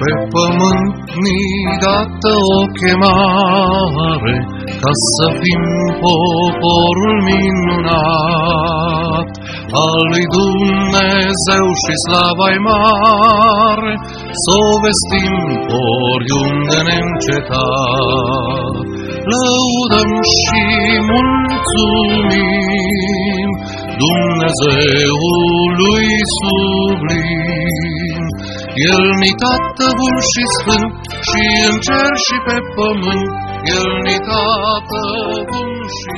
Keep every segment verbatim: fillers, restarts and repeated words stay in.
Pe pământ ni-i dată o chemare, ca să fim poporul minunat al lui Dumnezeu și slava-i mare, s-o vestim oriunde neîncetat. Lăudăm și mulțumim Dumnezeului sublim. El ni tată bun și sfânt, și în cer și pe pământ, El ni tată bun și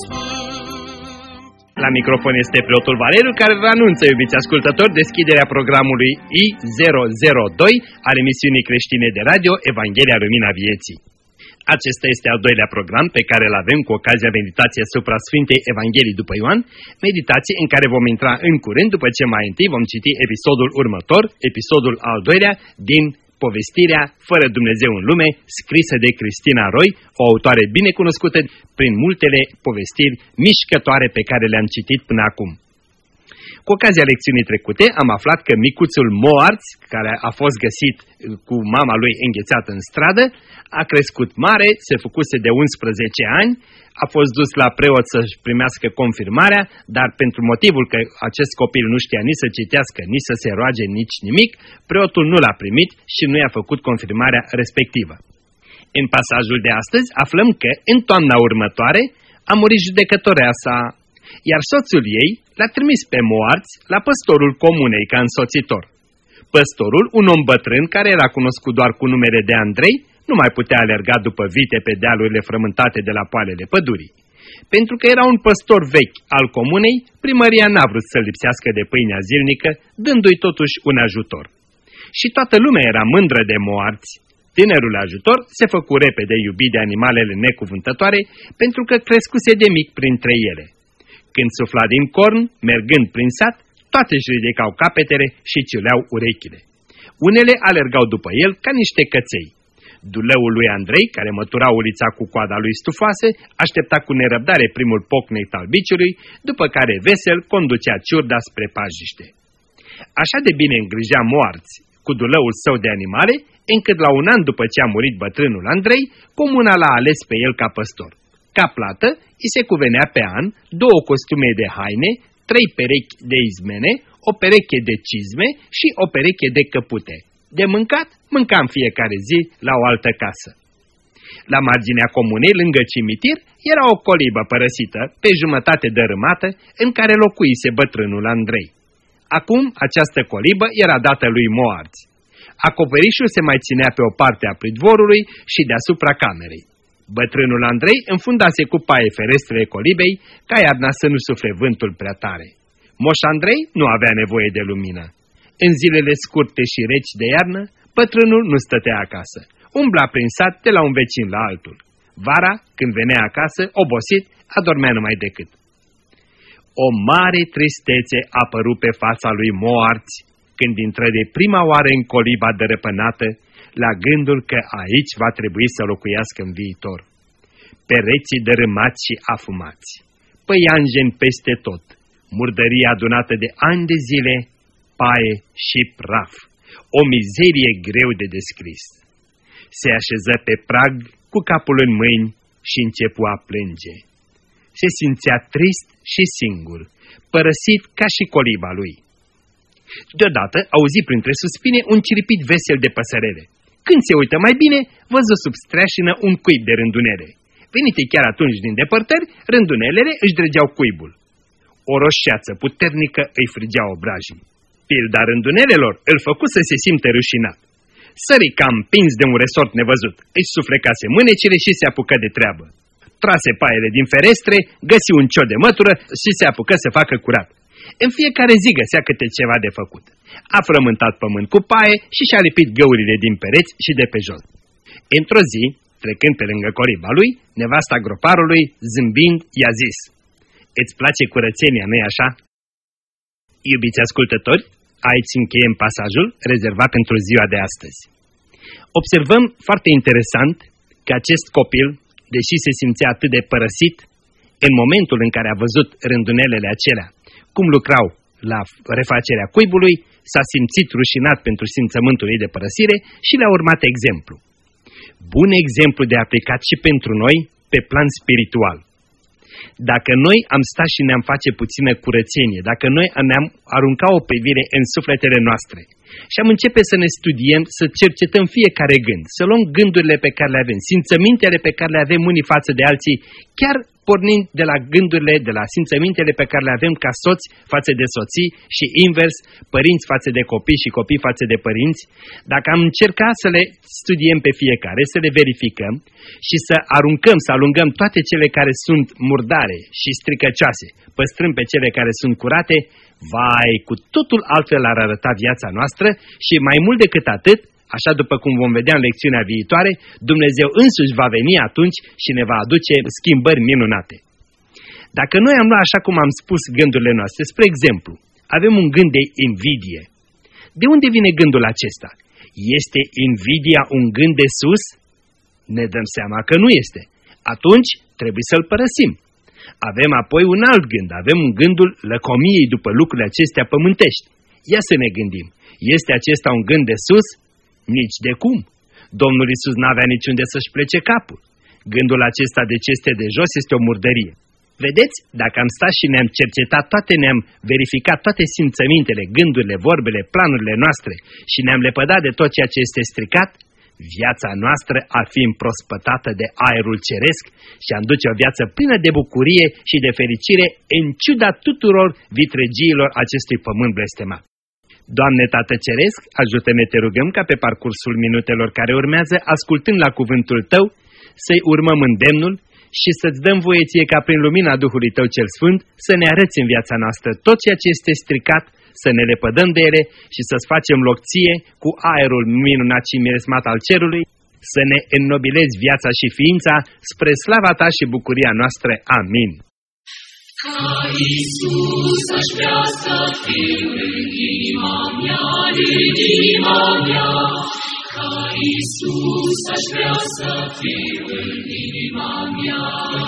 sfânt. La microfon este preotul Valeriu, care vă anunță, iubiți ascultători, deschiderea programului I zero zero doi al emisiunii creștine de radio Evanghelia Lumina Vieții. Acesta este al doilea program pe care îl avem cu ocazia meditației asupra Sfintei Evangheliei după Ioan, meditație în care vom intra în curând, după ce mai întâi vom citi episodul următor, episodul al doilea din povestirea Fără Dumnezeu în lume, scrisă de Cristina Roy, o autoare bine cunoscută prin multele povestiri mișcătoare pe care le-am citit până acum. Cu ocazia lecțiunii trecute am aflat că micuțul Moarț, care a fost găsit cu mama lui înghețată în stradă, a crescut mare, se făcuse de unsprezece ani, a fost dus la preot să-și primească confirmarea, dar pentru motivul că acest copil nu știa nici să citească, nici să se roage, nici nimic, preotul nu l-a primit și nu i-a făcut confirmarea respectivă. În pasajul de astăzi aflăm că, în toamna următoare, a murit judecătoarea sa, iar soțul ei l-a trimis pe Moarț la păstorul comunei ca însoțitor. Păstorul, un om bătrân care era cunoscut doar cu numele de Andrei, nu mai putea alerga după vite pe dealurile frământate de la poalele pădurii. Pentru că era un păstor vechi al comunei, primăria n-a vrut să lipsească de pâinea zilnică, dându-i totuși un ajutor. Și toată lumea era mândră de Moarț. Tânărul ajutor se făcu repede iubit de animalele necuvântătoare, pentru că crescuse de mic printre ele. Când sufla din corn, mergând prin sat, toate își ridicau capetele și ciuleau urechile. Unele alergau după el ca niște căței. Duleul lui Andrei, care mătura ulița cu coada lui stufoase, aștepta cu nerăbdare primul pocnet al biciului, după care vesel conducea ciurda spre pajiște. Așa de bine îngrijea Moarț cu duleul său de animale, încât la un an după ce a murit bătrânul Andrei, comuna l-a ales pe el ca păstor. Ca plată, îi se cuvenea pe an două costume de haine, trei perechi de izmene, o pereche de cizme și o pereche de căpute. De mâncat, mânca în fiecare zi la o altă casă. La marginea comunei, lângă cimitir, era o colibă părăsită, pe jumătate dărâmată, în care locuise bătrânul Andrei. Acum, această colibă era dată lui Moarț. Acoperișul se mai ținea pe o parte a pridvorului și deasupra camerei. Bătrânul Andrei înfundase cu paie ferestrele colibei, ca iarna să nu sufle vântul prea tare. Moș Andrei nu avea nevoie de lumină. În zilele scurte și reci de iarnă, bătrânul nu stătea acasă. Umbla prin sat de la un vecin la altul. Vara, când venea acasă, obosit, adormea numai decât. O mare tristețe a apărut pe fața lui Moarț când intră de prima oară în coliba dărăpânată, la gândul că aici va trebui să locuiască în viitor. Pereții dărâmați și afumați, păianjeni peste tot, murdărie adunată de ani de zile, paie și praf, o mizerie greu de descris. Se așeză pe prag cu capul în mâini și începu a plânge. Se simțea trist și singur, părăsit ca și coliba lui. Deodată auzi printre suspine un ciripit vesel de păsărele. Când se uită mai bine, văzu sub streașină un cuib de rândunele. Venite chiar atunci din depărtări, rândunelele își dregeau cuibul. O roșeață puternică îi frigea obrajii. Pilda rândunelelor îl făcu să se simte rușinat. Sări ca împins de un resort nevăzut, își suflecase mânecile și se apucă de treabă. Trase paiele din ferestre, găsi un ciot de mătură și se apucă să facă curat. În fiecare zi găsea câte ceva de făcut. A frământat pământ cu paie și și-a lipit găurile din pereți și de pe jos. Într-o zi, trecând pe lângă coliba lui, nevasta groparului, zâmbind, i-a zis: "Îți place curățenia, nu-i așa?" Iubiți ascultători, aici încheiem pasajul rezervat pentru ziua de astăzi. Observăm foarte interesant că acest copil, deși se simțea atât de părăsit, în momentul în care a văzut rândunelele acelea, cum lucrau la refacerea cuibului, s-a simțit rușinat pentru simțământul ei de părăsire și le-a urmat exemplu. Bun exemplu de aplicat și pentru noi pe plan spiritual. Dacă noi am stat și ne-am face puțină curățenie, dacă noi ne-am aruncat o privire în sufletele noastre și am începe să ne studiem, să cercetăm fiecare gând, să luăm gândurile pe care le avem, simțămintele pe care le avem unii față de alții, chiar pornind de la gândurile, de la simțămintele pe care le avem ca soți față de soții și invers, părinți față de copii și copii față de părinți, dacă am încercat să le studiem pe fiecare, să le verificăm și să aruncăm, să alungăm toate cele care sunt murdare și stricăcioase, păstrând pe cele care sunt curate, vai, cu totul altfel ar arăta viața noastră și mai mult decât atât, așa după cum vom vedea în lecțiunea viitoare, Dumnezeu însuși va veni atunci și ne va aduce schimbări minunate. Dacă noi am luat, așa cum am spus, gândurile noastre, spre exemplu, avem un gând de invidie. De unde vine gândul acesta? Este invidia un gând de sus? Ne dăm seama că nu este. Atunci trebuie să-l părăsim. Avem apoi un alt gând, avem un gândul lăcomiei după lucrurile acestea pământești. Ia să ne gândim, este acesta un gând de sus? Nici de cum. Domnul Iisus n-avea niciunde să-și plece capul. Gândul acesta de ce este de jos este o murdărie. Vedeți, dacă am stat și ne-am cercetat toate, ne-am verificat toate simțămintele, gândurile, vorbele, planurile noastre și ne-am lepădat de tot ceea ce este stricat, viața noastră ar fi împrospătată de aerul ceresc și am duce o viață plină de bucurie și de fericire în ciuda tuturor vitregiilor acestui pământ blestemat. Doamne Tată Ceresc, ajută-ne, te rugăm, ca pe parcursul minutelor care urmează, ascultând la cuvântul Tău, să-i urmăm îndemnul și să-ți dăm voie ție ca prin lumina Duhului Tău cel Sfânt să ne arăți în viața noastră tot ceea ce este stricat, să ne lepădăm de ele și să-ți facem loc ție cu aerul minunat și miresmat al cerului, să ne înnobilezi viața și ființa spre slava Ta și bucuria noastră. Amin. Ca Iisus aș vrea să fiu în inima mea, în inima mea. Ca Iisus aș vrea să fiu în inima mea.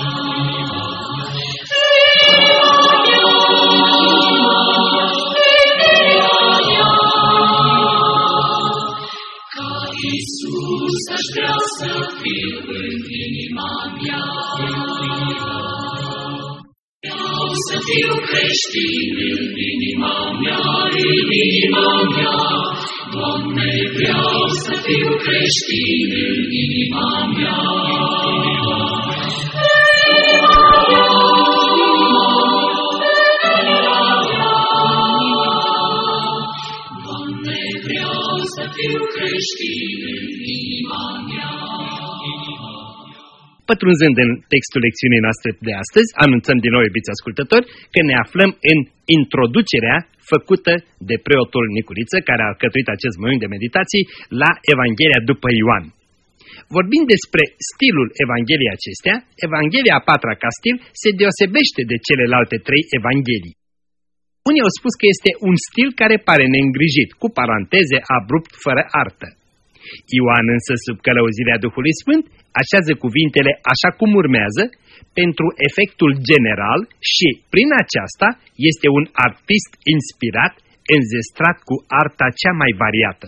Ca Iisus aș vrea să fiu în inima mea. Vreau să fiu creștin în inima mea, în inima mea. Doamne, vreau să fiu creștin în inima mea. Doamne, vreau să fiu creștin în inima mea. Pătrunzând în textul lecțiunii noastre de astăzi, anunțăm din nou, iubiți ascultători, că ne aflăm în introducerea făcută de preotul Nicuriță, care a alcătuit acest moment de meditații, la Evanghelia după Ioan. Vorbind despre stilul Evangheliei acestea, Evanghelia a patra ca stil se deosebește de celelalte trei evanghelii. Unii au spus că este un stil care pare neîngrijit, cu paranteze, abrupt, fără artă. Ioan însă, sub călăuzirea Duhului Sfânt, așează cuvintele așa cum urmează, pentru efectul general și, prin aceasta, este un artist inspirat, înzestrat cu arta cea mai variată.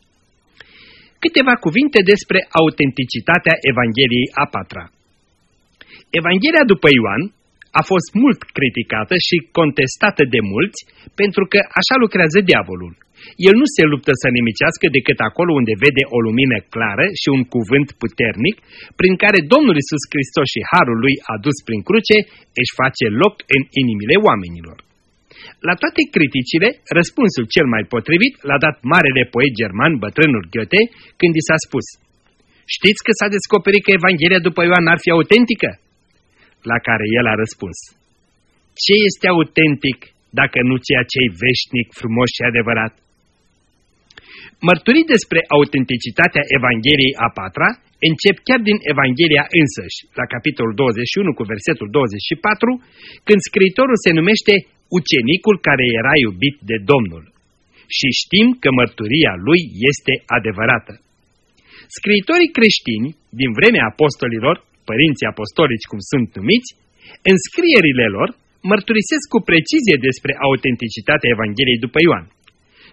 Câteva cuvinte despre autenticitatea Evangheliei a patra. Evanghelia după Ioan a fost mult criticată și contestată de mulți, pentru că așa lucrează diavolul. El nu se luptă să nimicească decât acolo unde vede o lumină clară și un cuvânt puternic, prin care Domnul Iisus Hristos și harul lui adus prin cruce își face loc în inimile oamenilor. La toate criticile, răspunsul cel mai potrivit l-a dat marele poet german, bătrânul Goethe, când i s-a spus: știți că s-a descoperit că Evanghelia după Ioan ar fi autentică? La care el a răspuns: ce este autentic dacă nu ceea ce e veșnic, frumos și adevărat? Mărturii despre autenticitatea Evangheliei a patra încep chiar din Evanghelia însăși, la capitolul douăzeci și unu cu versetul douăzeci și patru, când scriitorul se numește ucenicul care era iubit de Domnul. Și știm că mărturia lui este adevărată. Scriitorii creștini, din vremea apostolilor, părinții apostolici cum sunt numiți, în scrierile lor mărturisesc cu precizie despre autenticitatea Evangheliei după Ioan.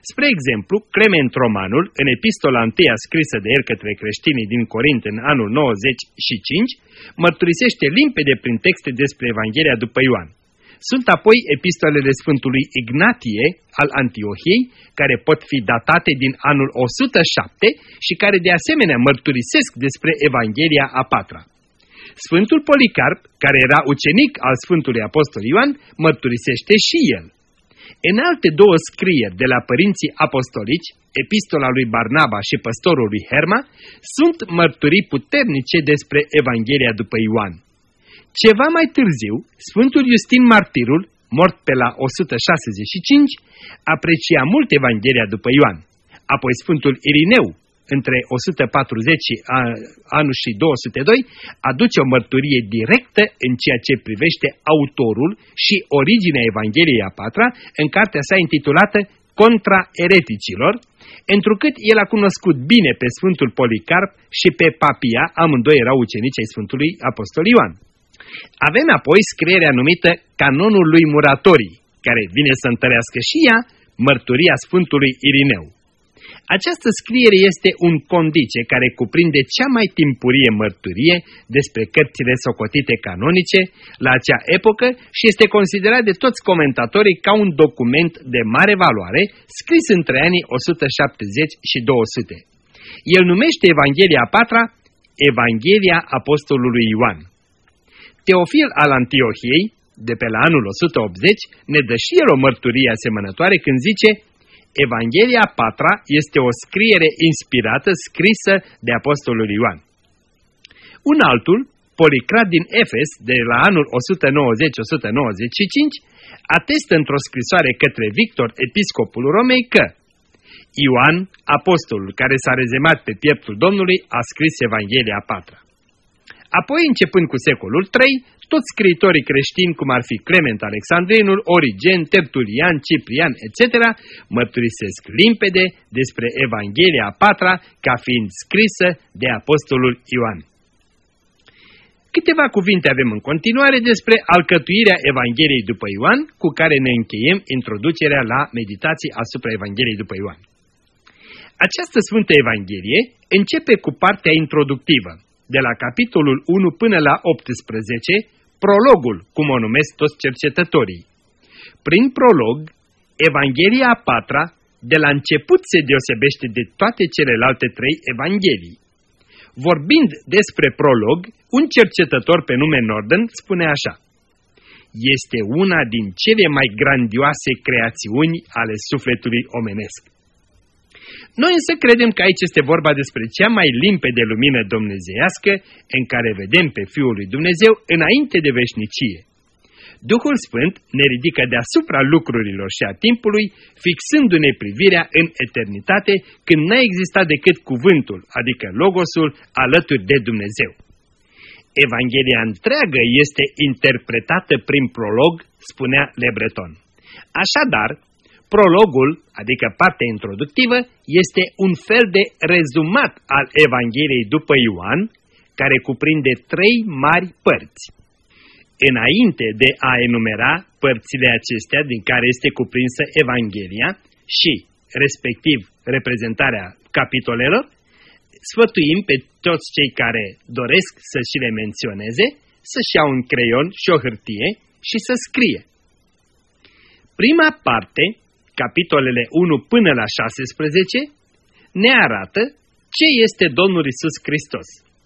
Spre exemplu, Clement Romanul, în epistola întâia scrisă de el către creștinii din Corint în anul nouăzeci și cinci, mărturisește limpede prin texte despre Evanghelia după Ioan. Sunt apoi epistolele Sfântului Ignatie al Antiohiei, care pot fi datate din anul o sută șapte și care de asemenea mărturisesc despre Evanghelia a patra. Sfântul Policarp, care era ucenic al Sfântului Apostol Ioan, mărturisește și el. În alte două scrieri de la părinții apostolici, epistola lui Barnaba și păstorul lui Herma, sunt mărturii puternice despre Evanghelia după Ioan. Ceva mai târziu, Sfântul Iustin Martirul, mort pe la o sută șaizeci și cinci, aprecia mult Evanghelia după Ioan. Apoi Sfântul Irineu, între o sută patruzeci anul și două sute doi, aduce o mărturie directă în ceea ce privește autorul și originea Evangheliei a patra în cartea sa intitulată Contra ereticilor, întrucât el a cunoscut bine pe Sfântul Policarp și pe Papia, amândoi erau ucenici ai Sfântului Apostol Ioan. Avem apoi scrierea numită Canonul lui Muratorii, care vine să întărească și ea mărturia Sfântului Irineu. Această scriere este un condice care cuprinde cea mai timpurie mărturie despre cărțile socotite canonice la acea epocă și este considerat de toți comentatorii ca un document de mare valoare, scris între anii o sută șaptezeci și două sute. El numește Evanghelia a patra Evanghelia Apostolului Ioan. Teofil al Antiohiei, de pe la anul o sută optzeci, ne dă și el o mărturie asemănătoare când zice: Evanghelia a patra este o scriere inspirată, scrisă de Apostolul Ioan. Un altul, Policrat din Efes, de la anul o sută nouăzeci - o sută nouăzeci și cinci, atestă într-o scrisoare către Victor, episcopul Romei, că Ioan, apostolul care s-a rezemat pe pieptul Domnului, a scris Evanghelia a patra. Apoi, începând cu secolul trei, toți scriitorii creștini, cum ar fi Clement Alexandrinul, Origen, Tertulian, Ciprian, et cetera, mărturisesc limpede despre Evanghelia a patra ca fiind scrisă de Apostolul Ioan. Câteva cuvinte avem în continuare despre alcătuirea Evangheliei după Ioan, cu care ne încheiem introducerea la meditații asupra Evangheliei după Ioan. Această Sfântă Evanghelie începe cu partea introductivă, de la capitolul unu până la optsprezece, prologul, cum o numesc toți cercetătorii. Prin prolog, Evanghelia a patra, de la început se deosebește de toate celelalte trei evanghelii. Vorbind despre prolog, un cercetător pe nume Norden spune așa: este una din cele mai grandioase creațiuni ale sufletului omenesc. Noi însă credem că aici este vorba despre cea mai limpede lumină dumnezeiască în care vedem pe Fiul lui Dumnezeu înainte de veșnicie. Duhul Sfânt ne ridică deasupra lucrurilor și a timpului, fixându-ne privirea în eternitate, când n-a existat decât cuvântul, adică Logosul, alături de Dumnezeu. Evanghelia întreagă este interpretată prin prolog, spunea Le Breton. Așadar, prologul, adică partea introductivă, este un fel de rezumat al Evangheliei după Ioan, care cuprinde trei mari părți. Înainte de a enumera părțile acestea din care este cuprinsă Evanghelia și, respectiv, reprezentarea capitolelor, sfătuim pe toți cei care doresc să și le menționeze, să-și iau un creion și o hârtie și să scrie. Prima parte, capitolele unu până la șaisprezece, ne arată ce este Domnul Iisus Hristos.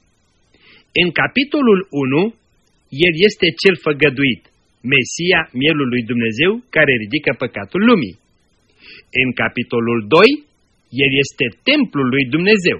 În capitolul unu, El este cel făgăduit, Mesia, mielul lui Dumnezeu, care ridică păcatul lumii. În capitolul doi, El este templul lui Dumnezeu.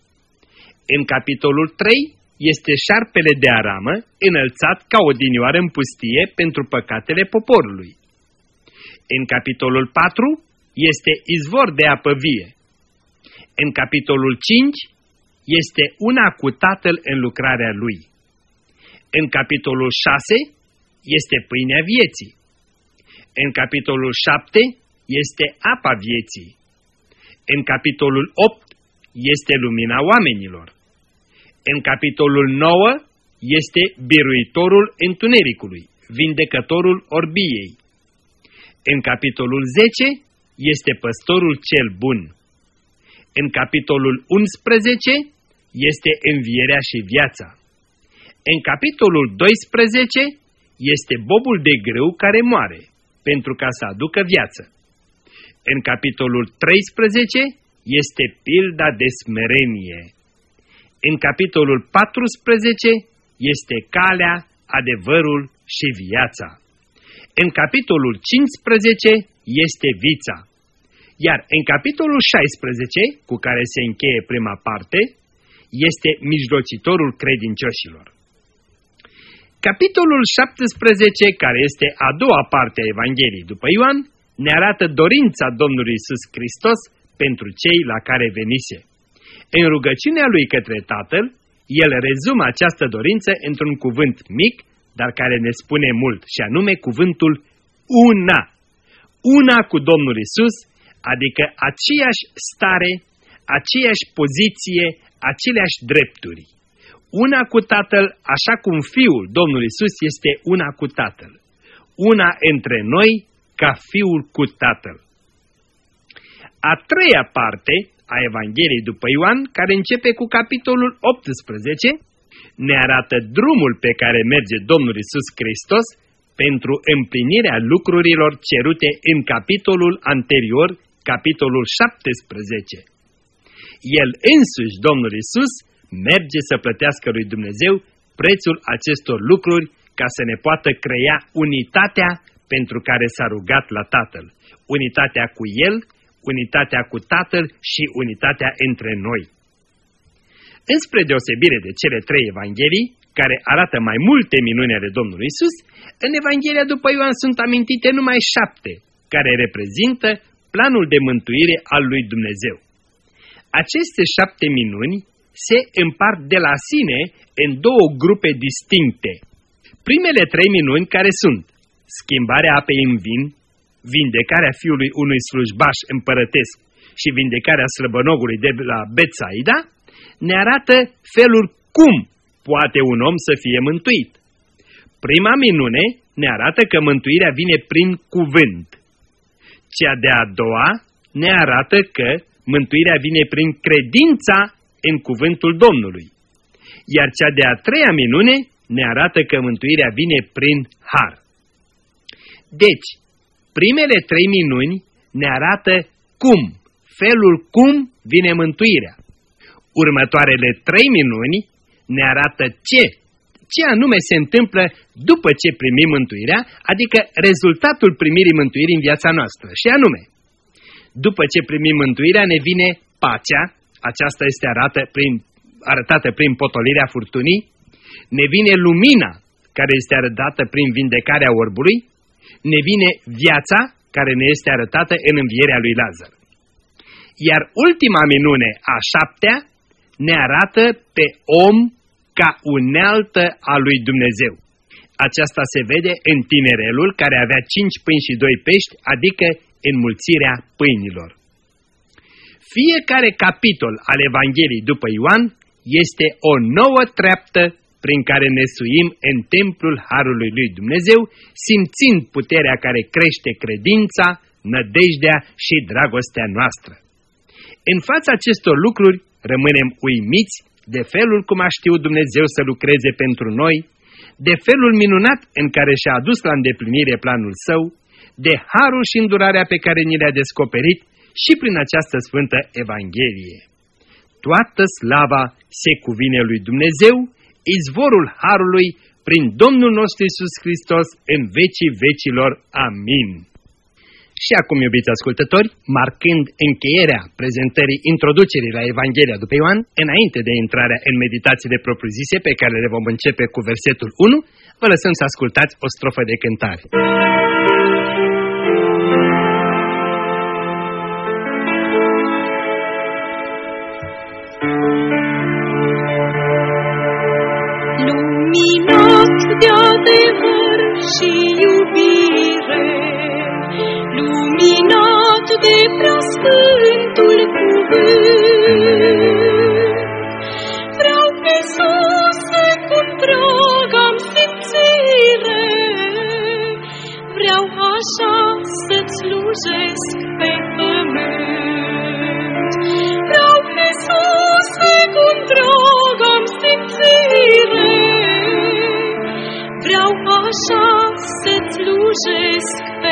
În capitolul trei, este șarpele de aramă, înălțat ca odinioară în pustie pentru păcatele poporului. În capitolul patru, este izvor de apă vie. În capitolul cinci, este una cu Tatăl în lucrarea Lui. În capitolul șase, este pâinea vieții. În capitolul șapte, este apa vieții. În capitolul opt, este lumina oamenilor. În capitolul nouă, este biruitorul întunericului, vindecătorul orbiei. În capitolul zece, este păstorul cel bun. În capitolul unsprezece este învierea și viața. În capitolul doisprezece este bobul de grâu care moare, pentru ca să aducă viață. În capitolul treisprezece este pilda de smerenie. În capitolul paisprezece este calea, adevărul și viața. În capitolul cincisprezece este vița. Iar în capitolul șaisprezece, cu care se încheie prima parte, este mijlocitorul credincioșilor. Capitolul șaptesprezece, care este a doua parte a Evangheliei după Ioan, ne arată dorința Domnului Iisus Hristos pentru cei la care venise. În rugăciunea lui către Tatăl, el rezumă această dorință într-un cuvânt mic, dar care ne spune mult, și anume cuvântul una. Una cu Domnul Iisus, adică aceeași stare, aceeași poziție, aceleași drepturi. Una cu Tatăl, așa cum Fiul Domnului Iisus este una cu Tatăl. Una între noi, ca Fiul cu Tatăl. A treia parte a Evangheliei după Ioan, care începe cu capitolul optsprezece, ne arată drumul pe care merge Domnul Iisus Hristos pentru împlinirea lucrurilor cerute în capitolul anterior, capitolul șaptesprezece. El însuși, Domnul Iisus, merge să plătească lui Dumnezeu prețul acestor lucruri ca să ne poată crea unitatea pentru care s-a rugat la Tatăl. Unitatea cu El, unitatea cu Tatăl și unitatea între noi. Înspre deosebire de cele trei evanghelii, care arată mai multe minuni ale Domnului Iisus, în Evanghelia după Ioan sunt amintite numai șapte, care reprezintă planul de mântuire al lui Dumnezeu. Aceste șapte minuni se împart de la sine în două grupe distincte. Primele trei minuni, care sunt schimbarea apei în vin, vindecarea fiului unui slujbaș împărătesc și vindecarea slăbănogului de la Betsaida, ne arată felul cum poate un om să fie mântuit. Prima minune ne arată că mântuirea vine prin cuvânt. Cea de-a doua ne arată că mântuirea vine prin credința în cuvântul Domnului. Iar cea de-a treia minune ne arată că mântuirea vine prin har. Deci, primele trei minuni ne arată cum, felul cum vine mântuirea. Următoarele trei minuni ne arată ce, ce anume se întâmplă după ce primim mântuirea, adică rezultatul primirii mântuirii în viața noastră. Și anume, după ce primim mântuirea ne vine pacea, aceasta este arată prin, arătată prin potolirea furtunii, ne vine lumina, care este arătată prin vindecarea orbului, ne vine viața, care ne este arătată în învierea lui Lazar. Iar ultima minune, a șaptea, ne arată pe om ca unealtă a lui Dumnezeu. Aceasta se vede în tinerelul care avea cinci pâini și doi pești, adică înmulțirea pâinilor. Fiecare capitol al Evangheliei după Ioan este o nouă treaptă prin care ne suim în templul Harului lui Dumnezeu, simțind puterea care crește credința, nădejdea și dragostea noastră. În fața acestor lucruri rămânem uimiți de felul cum a știut Dumnezeu să lucreze pentru noi, de felul minunat în care și-a adus la îndeplinire planul său, de harul și îndurarea pe care ni le-a descoperit și prin această sfântă Evanghelie. Toată slava se cuvine lui Dumnezeu, izvorul harului, prin Domnul nostru Iisus Hristos, în vecii vecilor. Amin. Și acum, iubiți ascultători, marcând încheierea prezentării introducerii la Evanghelia după Ioan, înainte de intrarea în meditațiile propriu-zise pe care le vom începe cu versetul unu, vă lăsăm să ascultați o strofă de cântare. Luminat de adevăr și iubire, luminat de preasfântul cuvânt, vreau pe sus cu drag am simțire, vreau așa așa să-ți slujesc pe pământ. Vreau, Iisuse, cu drag am simțire, vreau așa să-ți slujesc pe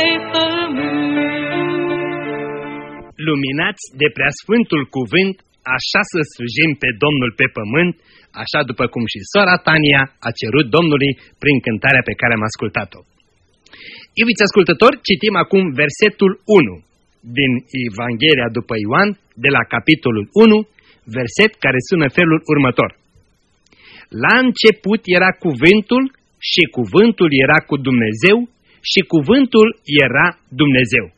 pământ. Luminați de preasfântul cuvânt, așa să slujim pe Domnul pe pământ, așa după cum și sora Tania a cerut Domnului prin cântarea pe care am ascultat-o. Iubiți ascultători, citim acum versetul unu din Evanghelia după Ioan, de la capitolul unu, verset care sună felul următor. La început era cuvântul și cuvântul era cu Dumnezeu și cuvântul era Dumnezeu.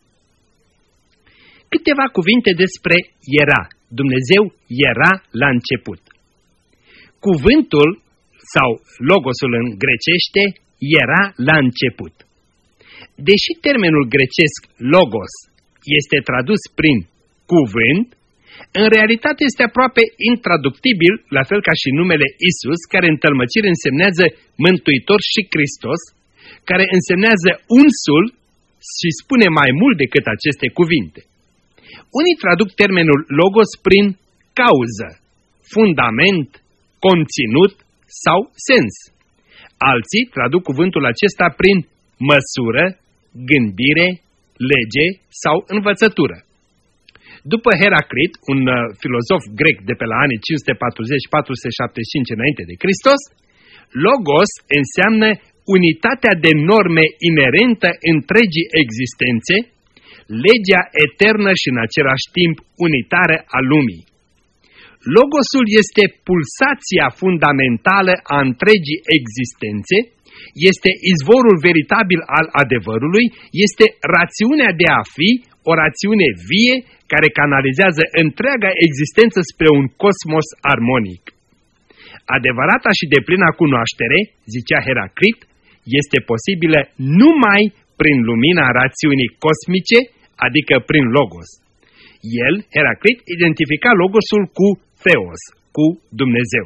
Câteva cuvinte despre era. Dumnezeu era la început. Cuvântul sau logosul în grecește era la început. Deși termenul grecesc logos este tradus prin cuvânt, în realitate este aproape intraductibil, la fel ca și numele Isus, care în tălmăcire însemnează Mântuitor și Hristos, care însemnează unsul și spune mai mult decât aceste cuvinte. Unii traduc termenul logos prin cauză, fundament, conținut sau sens. Alții traduc cuvântul acesta prin măsură, gândire, lege sau învățătură. După Heraclit, un uh, filozof grec de pe la anii cinci sute patruzeci - patru sute șaptezeci și cinci înainte de Hristos, logos înseamnă unitatea de norme inerentă întregii existențe, legea eternă și în același timp unitară a lumii. Logosul este pulsația fundamentală a întregii existențe, este izvorul veritabil al adevărului, este rațiunea de a fi, o rațiune vie care canalizează întreaga existență spre un cosmos armonic. Adevărata și deplină cunoaștere, zicea Heraclit, este posibilă numai prin lumina rațiunii cosmice, adică prin logos. El, Heraclit, identifica logosul cu Theos, cu Dumnezeu.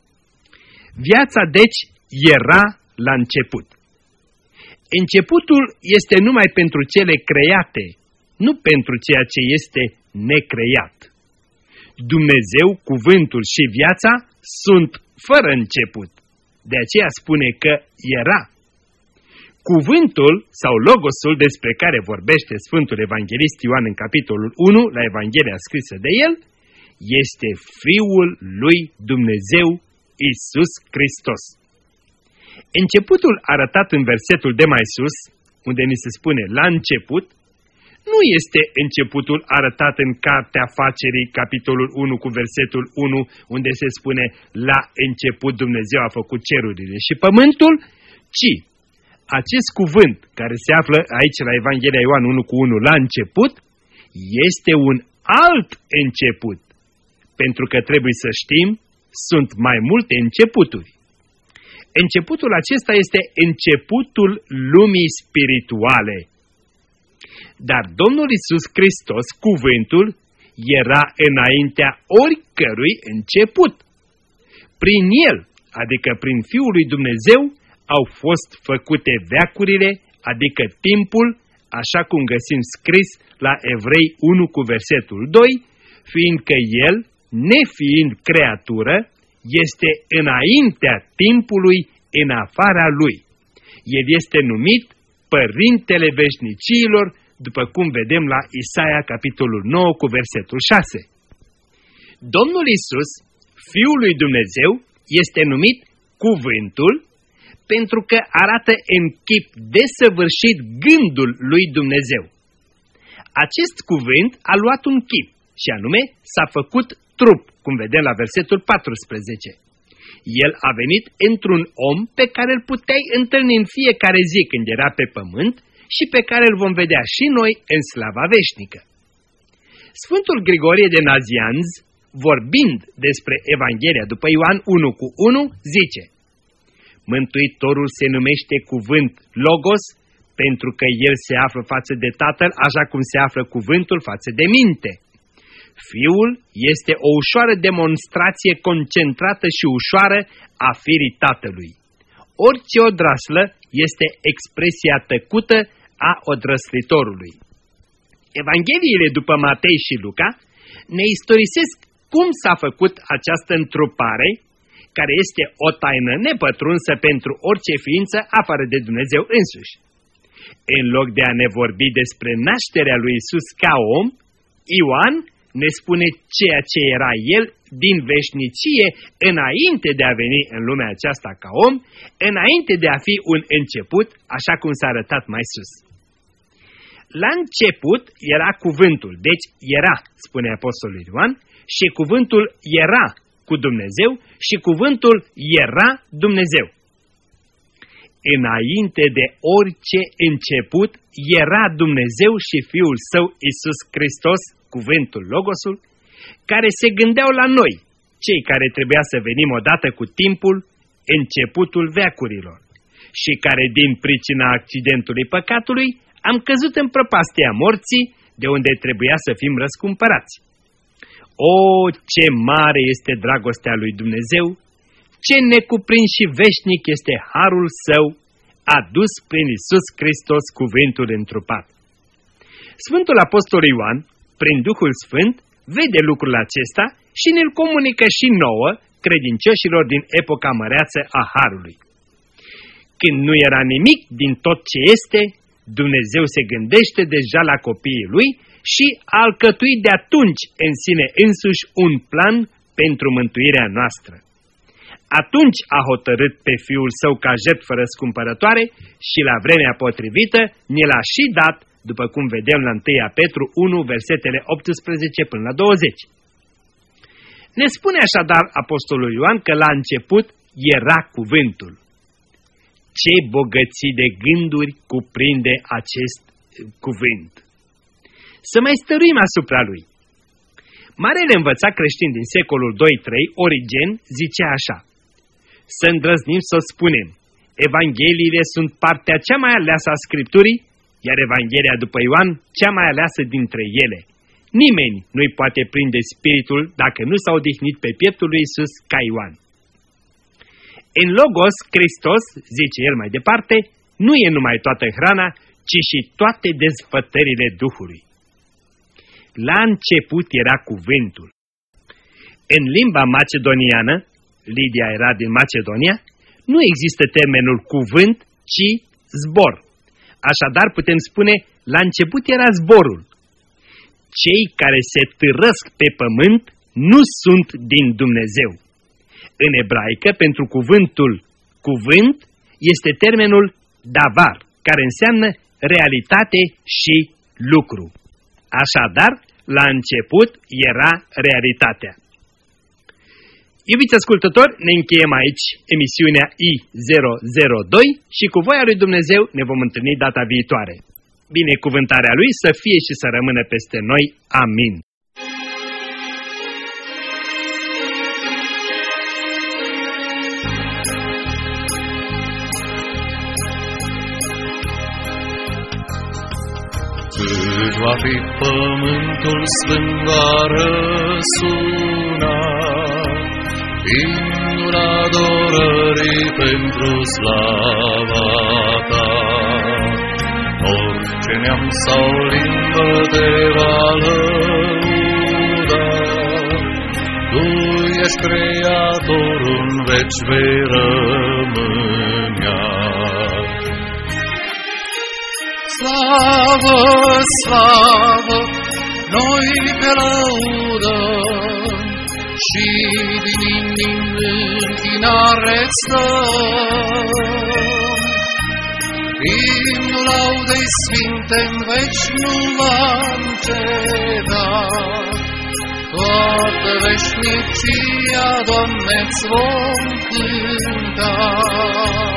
Viața, deci, era la început. Începutul este numai pentru cele create, nu pentru ceea ce este necreat. Dumnezeu, cuvântul și viața sunt fără început. De aceea spune că era. Cuvântul sau logosul despre care vorbește Sfântul Evanghelist Ioan în capitolul unu, la Evanghelia scrisă de el, este Fiul lui Dumnezeu, Iisus Hristos. Începutul arătat în versetul de mai sus, unde ni se spune la început, nu este începutul arătat în Cartea Facerii, capitolul unu cu versetul unu, unde se spune la început Dumnezeu a făcut cerurile și pământul, ci acest cuvânt care se află aici la Evanghelia Ioan unu cu unu la început, este un alt început, pentru că trebuie să știm, sunt mai multe începuturi. Începutul acesta este începutul lumii spirituale. Dar Domnul Iisus Hristos, cuvântul, era înaintea oricărui început. Prin El, adică prin Fiul lui Dumnezeu, au fost făcute veacurile, adică timpul, așa cum găsim scris la Evrei unu cu versetul doi, fiindcă El, nefiind creatură, este înaintea timpului în afara Lui. El este numit Părintele Veșnicilor, după cum vedem la Isaia capitolul nouă cu versetul șase. Domnul Iisus, Fiul lui Dumnezeu, este numit Cuvântul, pentru că arată în chip desăvârșit gândul lui Dumnezeu. Acest cuvânt a luat un chip, și anume s-a făcut trup, cum vedem la versetul paisprezece. El a venit într-un om pe care îl puteai întâlni în fiecare zi când era pe pământ și pe care îl vom vedea și noi în slava veșnică. Sfântul Grigorie de Nazianz, vorbind despre Evanghelia după Ioan unu cu unu, zice: Mântuitorul se numește cuvânt Logos, pentru că el se află față de Tatăl, așa cum se află cuvântul față de minte. Fiul este o ușoară demonstrație concentrată și ușoară a firii Tatălui. Orice odraslă este expresia tăcută a odrăslitorului. Evangheliile după Matei și Luca ne istorisesc cum s-a făcut această întrupare, care este o taină nepătrunsă pentru orice ființă afară de Dumnezeu însuși. În loc de a ne vorbi despre nașterea lui Isus ca om, Ioan ne spune ceea ce era El din veșnicie înainte de a veni în lumea aceasta ca om, înainte de a fi un început, așa cum s-a arătat mai sus. La început era cuvântul, deci era, spune apostolul Ioan, și cuvântul era cu Dumnezeu și cuvântul era Dumnezeu. Înainte de orice început era Dumnezeu și Fiul Său Iisus Hristos, cuvântul Logosul, care se gândeau la noi, cei care trebuia să venim odată cu timpul, începutul veacurilor, și care din pricina accidentului păcatului am căzut în prăpastia morții, de unde trebuia să fim răscumpărați. O, ce mare este dragostea lui Dumnezeu! Ce necuprins și veșnic este harul Său, adus prin Iisus Hristos, cuvântul întrupat. Sfântul Apostol Ioan, prin Duhul Sfânt, vede lucrul acesta și ne-l comunică și nouă, credincioșilor din epoca măreață a harului. Când nu era nimic din tot ce este, Dumnezeu se gândește deja la copiii Lui și a alcătuit de atunci în sine însuși un plan pentru mântuirea noastră. Atunci a hotărât pe Fiul Său ca jertfă răscumpărătoare și la vremea potrivită ne l-a și dat, după cum vedem la întâi Petru unu, versetele optsprezece până la douăzeci. Ne spune așadar apostolul Ioan că la început era cuvântul. Ce bogății de gânduri cuprinde acest cuvânt! Să mai stăruim asupra lui. Marele învățat creștin din secolul doi trei, Origen, zicea așa: să îndrăznim să spunem, Evangheliile sunt partea cea mai aleasă a Scripturii, iar Evanghelia după Ioan cea mai aleasă dintre ele. Nimeni nu-i poate prinde spiritul dacă nu s-a odihnit pe pieptul lui Iisus ca Ioan. În Logos, Hristos, zice el mai departe, nu e numai toată hrana, ci și toate dezfătările Duhului. La început era cuvântul. În limba macedoniană, Lidia era din Macedonia, nu există termenul cuvânt, ci zbor. Așadar putem spune, la început era zborul. Cei care se târăsc pe pământ nu sunt din Dumnezeu. În ebraică, pentru cuvântul cuvânt, este termenul davar, care înseamnă realitate și lucru. Așadar, la început era realitatea. Iubiți ascultători, ne încheiem aici emisiunea I zero zero doi și cu voia lui Dumnezeu ne vom întâlni data viitoare. Binecuvântarea Lui să fie și să rămână peste noi. Amin. Cât va fi pământul sfânt va răsuna, himnul adorării pentru slava Ta. Orice neam sau limbă Te va lăuda, Tu ești Creatorul, în veci vei rămânea. Slavă, slavă, noi Te lăudăm și din inimi închinare-ți dăm. Himnul laudei sfinte în veci nu va înceta, toată veșnicia, Doamne, ți vom cânta.